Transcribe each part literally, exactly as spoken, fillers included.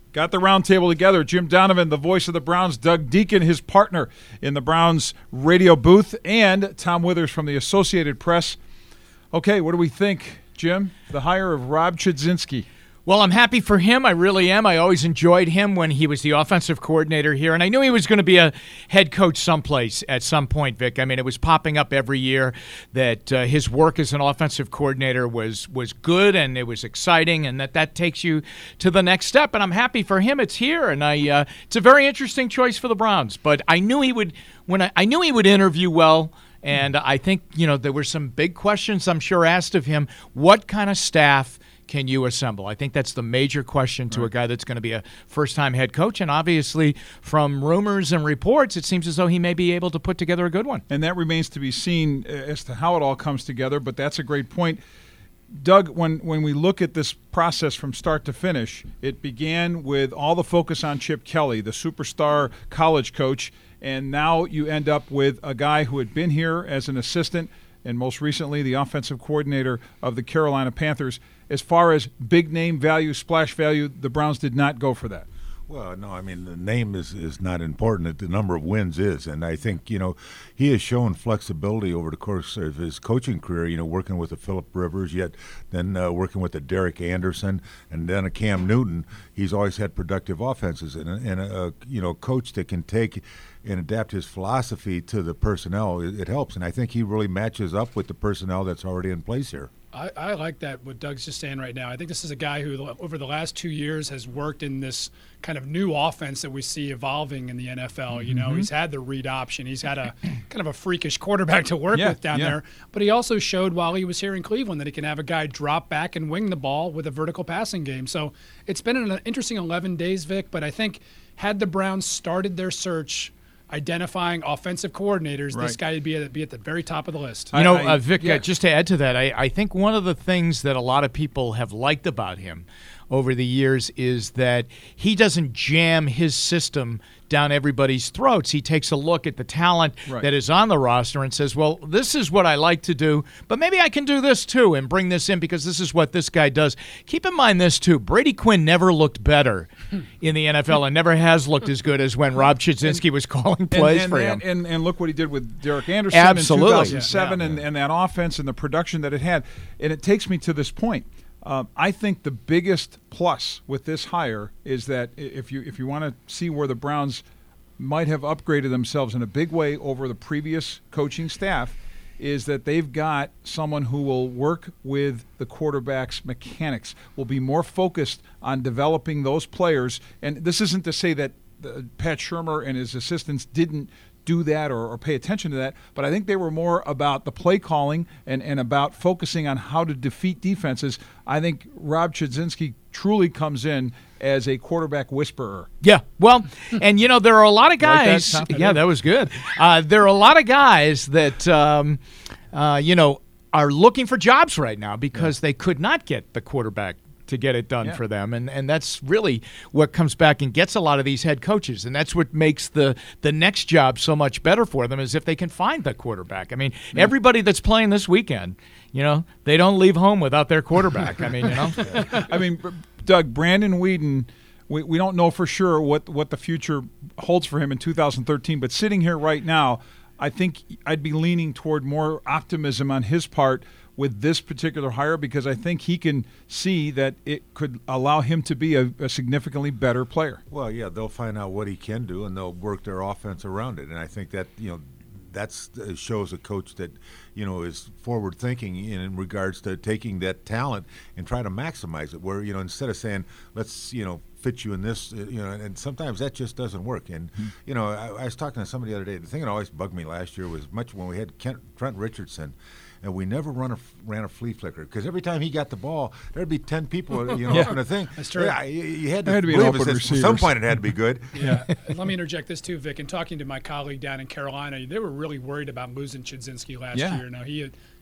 got the round table together. Jim Donovan, the voice of the Browns, Doug Deacon, his partner in the Browns radio booth, and Tom Withers from the Associated Press. Okay, what do we think, Jim? The hire of Rob Chudzinski. Well, I'm happy for him. I really am. I always enjoyed him when he was the offensive coordinator here, and I knew he was going to be a head coach someplace at some point, Vic. I mean, it was popping up every year that uh, his work as an offensive coordinator was was good and it was exciting, and that that takes you to the next step. And I'm happy for him. It's here, and I uh, it's a very interesting choice for the Browns. But I knew he would when I, I knew he would interview well. And I think, you know, there were some big questions, I'm sure, asked of him. What kind of staff can you assemble? I think that's the major question to right. a guy that's going to be a first-time head coach. And obviously, from rumors and reports, it seems as though he may be able to put together a good one. And that remains to be seen as to how it all comes together, but that's a great point. Doug, when, when we look at this process from start to finish, it began with all the focus on Chip Kelly, the superstar college coach, and now you end up with a guy who had been here as an assistant and most recently the offensive coordinator of the Carolina Panthers. As far as big name value, splash value, the Browns did not go for that. Well, no, I mean, the name is, is not important. The number of wins is. And I think, you know, he has shown flexibility over the course of his coaching career, you know, working with a Phillip Rivers, yet then uh, working with a Derek Anderson and then a Cam Newton. He's always had productive offenses. And, and a, a, you know, coach that can take and adapt his philosophy to the personnel, it, it helps. And I think he really matches up with the personnel that's already in place here. I, I like that, what Doug's just saying right now. I think this is a guy who, over the last two years, has worked in this kind of new offense that we see evolving in the N F L. You know, mm-hmm. he's had the read option. He's had a kind of a freakish quarterback to work yeah, with down yeah. there. But he also showed while he was here in Cleveland that he can have a guy drop back and wing the ball with a vertical passing game. So it's been an interesting eleven days, Vic, but I think had the Browns started their search identifying offensive coordinators, right. this guy would be at, be at the very top of the list. You know, I, I, uh, Vic, yeah. uh, just to add to that, I, I think one of the things that a lot of people have liked about him over the years is that he doesn't jam his system down everybody's throats. He takes a look at the talent right. that is on the roster and says, well, this is what I like to do, but maybe I can do this too and bring this in because this is what this guy does. Keep in mind this too. Brady Quinn never looked better in the N F L and never has looked as good as when Rob Chudzinski was calling plays and, and, for him. And, and, and look what he did with Derek Anderson Absolutely. in two thousand seven yeah, and, yeah. and that offense and the production that it had. And it takes me to this point. Uh, I think the biggest plus with this hire is that if you if you want to see where the Browns might have upgraded themselves in a big way over the previous coaching staff, is that they've got someone who will work with the quarterback's mechanics, will be more focused on developing those players. And this isn't to say that uh, Pat Shurmur and his assistants didn't do that or, or pay attention to that, but I think they were more about the play calling and, and about focusing on how to defeat defenses. I think Rob Chudzinski truly comes in as a quarterback whisperer. Yeah, well, and, you know, there are a lot of guys. Like that, yeah, that was good. Uh, there are a lot of guys that, um, uh, you know, are looking for jobs right now because yeah. they could not get the quarterback to get it done yeah. for them. And and that's really what comes back and gets a lot of these head coaches. And that's what makes the, the next job so much better for them is if they can find the quarterback. I mean, yeah. everybody that's playing this weekend, you know, they don't leave home without their quarterback. I mean, you know. I mean, Doug, Brandon Weeden, we, we don't know for sure what, what the future holds for him in two thousand thirteen, but sitting here right now, I think I'd be leaning toward more optimism on his part with this particular hire because I think he can see that it could allow him to be a, a significantly better player. Well, yeah, they'll find out what he can do, and they'll work their offense around it. And I think that, you know, that's uh, shows a coach that, you know, is forward thinking in, in regards to taking that talent and trying to maximize it. Where, you know, instead of saying let's, you know, fit you in this, uh, you know, and sometimes that just doesn't work. And mm-hmm. you know, I, I was talking to somebody the other day. The thing that always bugged me last year was much when we had Kent, Trent Richardson. And we never run a, ran a flea flicker because every time he got the ball, there'd be ten people, you know, yeah. on the thing. That's true. Yeah, you, you had to, had to be believe open us. At receivers. some point, it had to be good. Yeah. Let me interject this too, Vic. In talking to my colleague down in Carolina, they were really worried about losing Chudzinski last yeah. year. Now he had,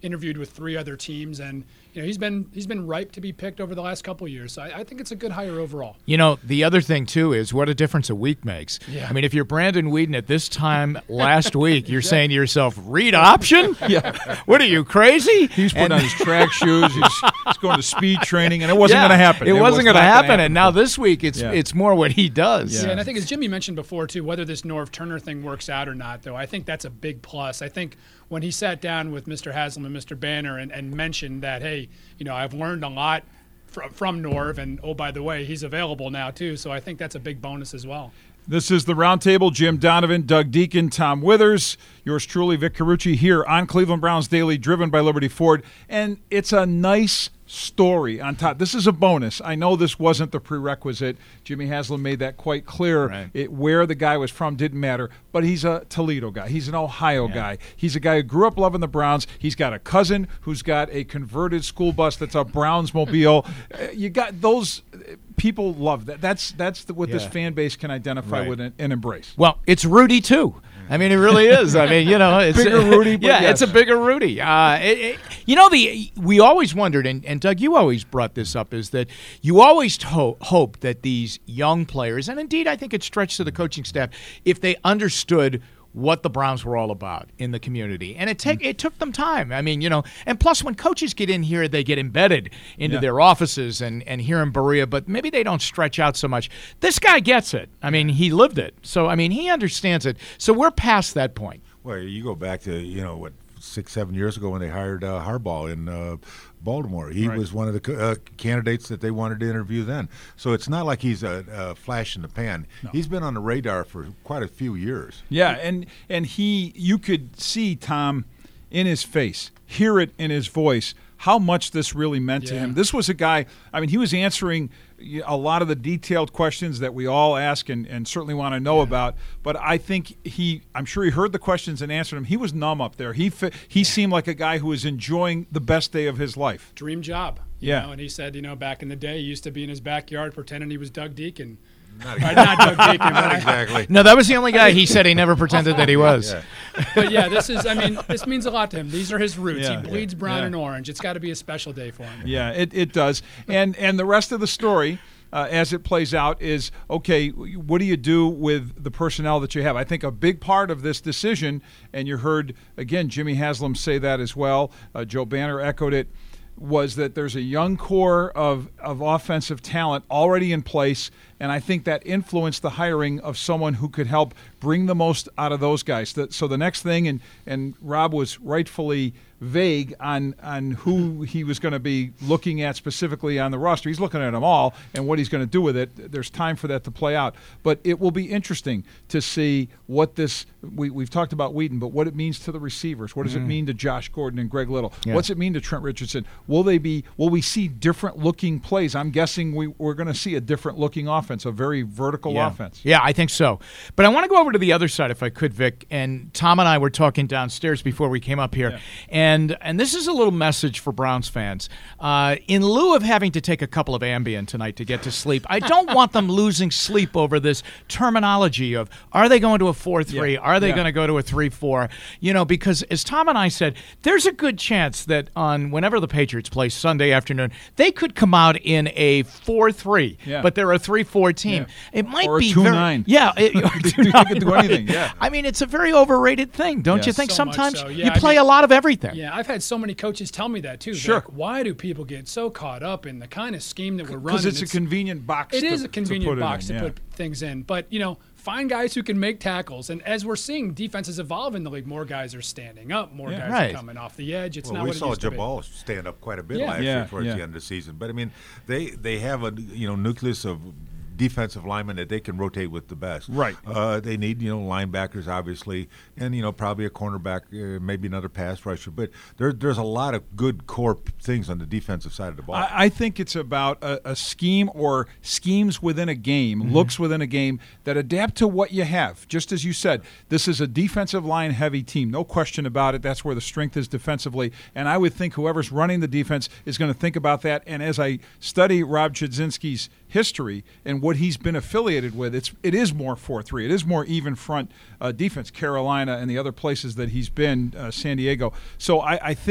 interviewed with three other teams, and you know he's been he's been ripe to be picked over the last couple of years. So I, I think it's a good hire overall. You know, the other thing too is what a difference a week makes. Yeah. I mean, if you're Brandon Whedon at this time last week, you're saying to yourself, "Read option? Yeah. What are you, crazy?" He's putting And- on his track shoes. He's, he's going to speed training, and it wasn't Yeah, going to happen. It, was wasn't going not to gonna happen, and now this week it's Yeah. it's more what he does. Yeah. Yeah, and I think as Jimmy mentioned before too, whether this Norv Turner thing works out or not, though, I think that's a big plus. I think when he sat down with Mister Haslam and Mister Banner and, and mentioned that, hey, you know, I've learned a lot from, from Norv, and oh, by the way, he's available now too. So I think that's a big bonus as well. This is the Roundtable. Jim Donovan, Doug Deacon, Tom Withers, yours truly, Vic Carucci, here on Cleveland Browns Daily, driven by Liberty Ford. And it's a nice story on top. This is a bonus. I know this wasn't the prerequisite. Jimmy Haslam made that quite clear. Right. It, where the guy was from didn't matter. But he's a Toledo guy. He's an Ohio Yeah. guy. He's a guy who grew up loving the Browns. He's got a cousin who's got a converted school bus that's a Browns mobile. Uh, you got those uh, people love that. That's that's the, what this Yeah. fan base can identify Right. with and, and embrace. Well, it's Rudy too. I mean, it really is. I mean, you know, it's Bigger Rudy, but yeah, yes. it's a bigger Rudy. Uh, it, it, you know, the we always wondered, and, and Doug, you always brought this up, is that you always ho- hoped that these young players, and indeed, I think it stretched to the coaching staff, if they understood what the Browns were all about in the community. And it take it took them time. I mean, you know, and plus when coaches get in here, they get embedded into Yeah. their offices and, and here in Berea, but maybe they don't stretch out so much. This guy gets it. I mean, he lived it. So, I mean, he understands it. So we're past that point. Well, you go back to, you know, what, six, seven years ago when they hired uh, Harbaugh in uh, Baltimore. He Right. was one of the c- uh, candidates that they wanted to interview then. So it's not like he's a, a flash in the pan. He's been on the radar for quite a few years. Yeah, and and he, you could see Tom in his face, hear it in his voice, how much this really meant to Yeah. him. This was a guy, I mean, he was answering a lot of the detailed questions that we all ask and, and certainly want to know about. But I think he, I'm sure he heard the questions and answered them. He was numb up there. He fi- he seemed like a guy who was enjoying the best day of his life. Dream job. you Yeah. know, and he said, you know, back in the day, he used to be in his backyard pretending he was Doug Deacon. Not Or exactly. not Doug Deacon, but Not I- exactly. No, that was the only guy he said he never pretended that he was. Yeah. But yeah, this is, I mean, this means a lot to him. These are his roots. Yeah. He bleeds brown Yeah. and orange. It's got to be a special day for him. Yeah, it, it does. And and the rest of the story, uh, as it plays out, is, okay, what do you do with the personnel that you have? I think a big part of this decision, and you heard, again, Jimmy Haslam say that as well, uh, Joe Banner echoed it, was that there's a young core of, of offensive talent already in place, and I think that influenced the hiring of someone who could help bring the most out of those guys. The- So the next thing, and, and Rob was rightfully vague on on who he was going to be looking at specifically on the roster. He's looking at them all and what he's going to do with it. There's time for that to play out. But it will be interesting to see what this we, we've talked about Whedon, but what it means to the receivers. What does it mean to Josh Gordon and Greg Little? Yeah. What's it mean to Trent Richardson? Will they be will we see different looking plays? I'm guessing we, we're going to see a different looking offense, a very vertical Yeah. offense. Yeah, I think so. But I want to go over to the other side, if I could, Vic. And Tom and I were talking downstairs before we came up here, Yeah. and and this is a little message for Browns fans. Uh, in lieu of having to take a couple of Ambien tonight to get to sleep, I don't want them losing sleep over this terminology of are they going to a four three? Yeah. Are they Yeah. going to go to a three four? You know, because as Tom and I said, there's a good chance that on whenever the Patriots play Sunday afternoon, they could come out in a four three, Yeah. but they're a three four team. Yeah. It might Or a be two very, nine. Yeah, it, or They two could nine, do right. anything, yeah. I mean, it's a very overrated thing, don't you Yes. think? So much Sometimes so, yeah. you I play mean- a lot of everything. Yeah, I've had so many coaches tell me that too. They're Sure. like, why do people get so caught up in the kind of scheme that we're running? Because it's a convenient box. It to, is a to convenient put it box in, to yeah. put things in. But, you know, find guys who can make tackles. And as we're seeing defenses evolve in the league, more guys are standing up, more Yeah. guys Right. are coming off the edge. It's Well, not we what saw it used to be. Jabal stand up quite a bit Yeah. last Yeah, year towards yeah. the end of the season. But I mean, they they have a you know nucleus of defensive linemen that they can rotate with the best. Right. Uh, they need you know linebackers obviously, and you know probably a cornerback, uh, maybe another pass rusher. But there, there's a lot of good core p- things on the defensive side of the ball. I, I think it's about a, a scheme or schemes within a game, Mm-hmm. looks within a game that adapt to what you have. Just as you said, this is a defensive line heavy team, no question about it. That's where the strength is defensively. And I would think whoever's running the defense is going to think about that. And as I study Rob Chudzinski's history and what he's been affiliated with, it's it is more four three. It is more even front uh, defense, Carolina and the other places that he's been, uh, San Diego. So I, I think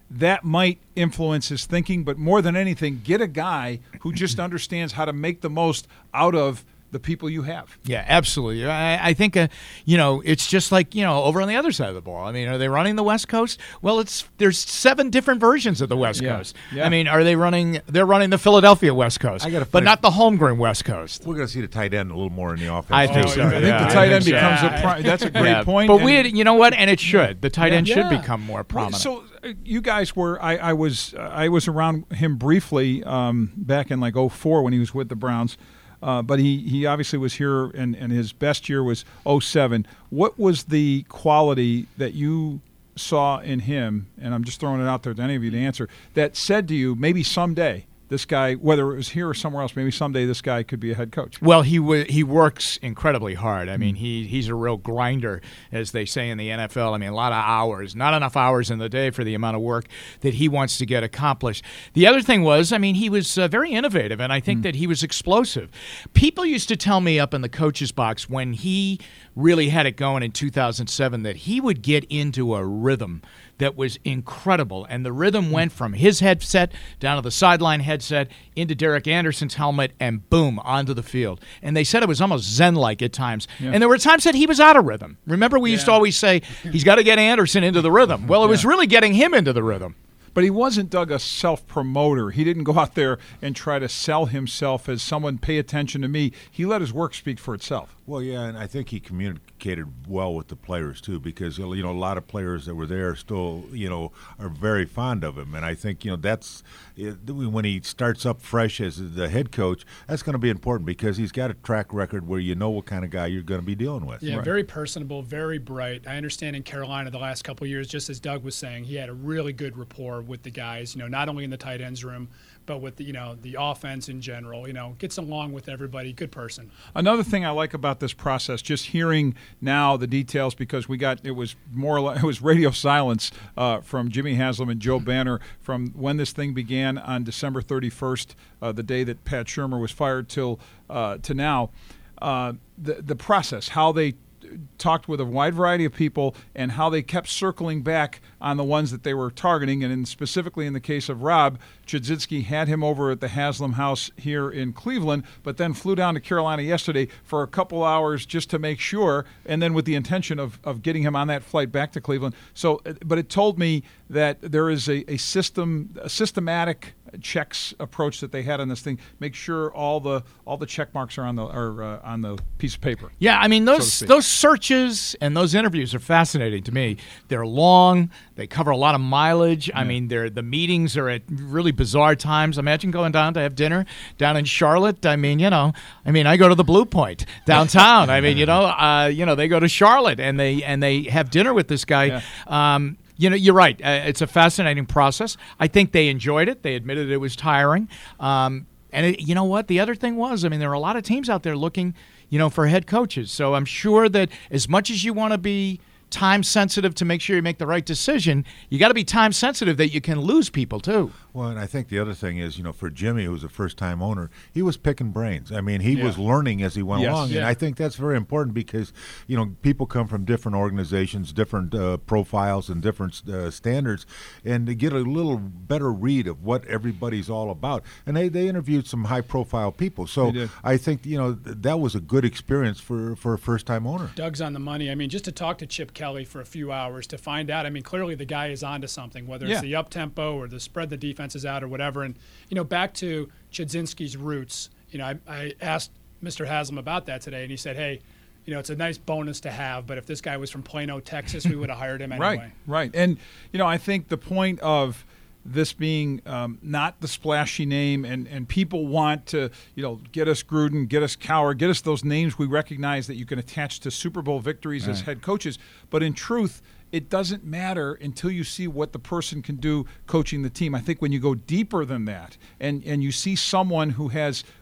that might influence his thinking. But more than anything, get a guy who just understands how to make the most out of the people you have. Yeah, absolutely. I, I think, uh, you know, it's just like, you know, over on the other side of the ball. I mean, are they running the West Coast? Well, it's there's seven different versions of the West Yeah. Coast. Yeah. I mean, are they running? They're running the Philadelphia West Coast, I gotta but find- not the homegrown West Coast. We're going to see the tight end a little more in the offense. I think too. so. I think Yeah, the I tight end think so. becomes Yeah. a pri- that's a great Yeah, point. But and- we, had, you know what? And it should. The tight end Yeah. should Yeah. become more Well, prominent. So uh, you guys were I, I was uh, I was around him briefly um, back in like oh four when he was with the Browns, uh, but he, he obviously was here and, and his best year was oh seven. What was the quality that you saw in him, and I'm just throwing it out there to any of you to answer, that said to you maybe someday this guy, whether it was here or somewhere else, maybe someday this guy could be a head coach? Well, he w- he works incredibly hard. I mean, he he's a real grinder, as they say in the N F L. I mean, a lot of hours, not enough hours in the day for the amount of work that he wants to get accomplished. The other thing was, I mean, he was uh, very innovative, and I think that he was explosive. People used to tell me up in the coach's box when he really had it going in two thousand seven that he would get into a rhythm that was incredible. And the rhythm went from his headset down to the sideline headset into Derek Anderson's helmet and boom, onto the field. And they said it was almost Zen-like at times. Yeah. And there were times that he was out of rhythm. Remember, we used to Yeah. always say, he's got to get Anderson into the rhythm. Well, it was Yeah. really getting him into the rhythm. But he wasn't, Doug, a self-promoter. He didn't go out there and try to sell himself as someone, pay attention to me. He let his work speak for itself. Well, yeah, and I think he communicated well with the players too, because you know a lot of players that were there still, you know, are very fond of him, and I think you know that's it, when he starts up fresh as the head coach, that's going to be important because he's got a track record where you know what kind of guy you're going to be dealing with. Yeah, Right. very personable, very bright. I understand in Carolina the last couple of years, just as Doug was saying, he had a really good rapport with the guys. You know, not only in the tight ends room, but with the, you know the offense in general. You know, gets along with everybody. Good person. Another thing I like about this process, just hearing now the details, because we got it was more or less, it was radio silence uh, from Jimmy Haslam and Joe Banner from when this thing began on December thirty-first, uh, the day that Pat Shurmur was fired, till uh, to now. Uh, the the process, how they talked with a wide variety of people and how they kept circling back on the ones that they were targeting. And in, specifically in the case of Rob, Chudzinski had him over at the Haslam House here in Cleveland, but then flew down to Carolina yesterday for a couple hours just to make sure, and then with the intention of, of getting him on that flight back to Cleveland. So, but it told me that there is a, a system, a systematic checks approach that they had on this thing. Make sure all the all the check marks are on the are uh, on the piece of paper. Yeah, I mean, so to those speak. those searches and those interviews are fascinating to me. They're long. They cover a lot of mileage. I mean, they're the meetings are at really bizarre times. Imagine going down to have dinner down in Charlotte. I mean, you know, I mean, I go to the Blue Point downtown. I mean, you know, uh, you know, they go to Charlotte and they and they have dinner with this guy. Yeah. Um, You know, you're right. Uh, it's a fascinating process. I think they enjoyed it. They admitted it was tiring. Um, and it, you know what? The other thing was, I mean, there are a lot of teams out there looking, you know, for head coaches. So I'm sure that as much as you want to be time sensitive to make sure you make the right decision, you got to be time sensitive that you can lose people too. Well, and I think the other thing is, you know, for Jimmy, who was a first-time owner, he was picking brains. I mean, he Yeah. was learning as he went Yes. along, and Yeah. I think that's very important because, you know, people come from different organizations, different uh, profiles, and different uh, standards, and to get a little better read of what everybody's all about. And they, they interviewed some high-profile people, so They did. I think, you know, th- that was a good experience for, for a first-time owner. Doug's on the money. I mean, just to talk to Chip Kelly for a few hours to find out. I mean, clearly the guy is onto something, whether Yeah. it's the up tempo or the spread the defenses out or whatever. And you know, back to Chudzinski's roots. You know, I, I asked Mister Haslam about that today, and he said, "Hey, you know, it's a nice bonus to have, but if this guy was from Plano, Texas, we would have hired him anyway." Right, right. And, you know, I think the point of this being um, not the splashy name, and, and people want to, you know, get us Gruden, get us Cowher, get us those names we recognize that you can attach to Super Bowl victories as head coaches. But in truth, it doesn't matter until you see what the person can do coaching the team. I think when you go deeper than that and, and you see someone who has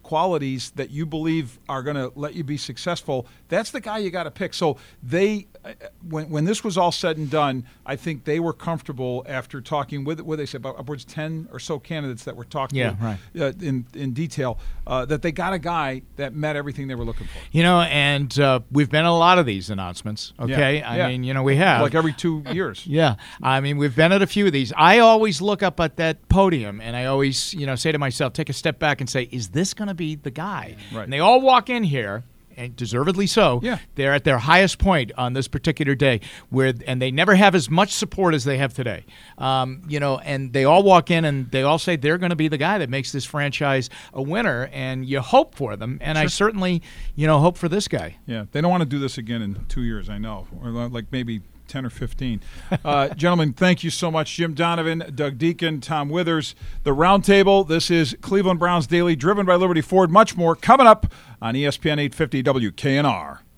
qualities that you believe are going to let you be successful, that's the guy you got to pick. So they, when when this was all said and done, I think they were comfortable after talking with, what they said, about upwards ten or so candidates that were talking Yeah, with, right. uh, in in detail, uh, that they got a guy that met everything they were looking for. You know, and uh, we've been at a lot of these announcements, okay? Yeah, I yeah. mean, you know, we have. Like every two years. Yeah. I mean, we've been at a few of these. I always look up at that podium, and I always, you know, say to myself, take a step back and say, is this going to be the guy? Right. And they all walk in here, and deservedly so. Yeah. They're at their highest point on this particular day, where and they never have as much support as they have today. Um, you know, and they all walk in and they all say they're going to be the guy that makes this franchise a winner, and you hope for them. And I certainly, you know, hope for this guy. Yeah, they don't want to do this again in two years, I know, or like maybe ten or fifteen. Uh, gentlemen, thank you so much. Jim Donovan, Doug Deacon, Tom Withers, the Roundtable. This is Cleveland Browns Daily, driven by Liberty Ford. Much more coming up on E S P N eight fifty W K N R.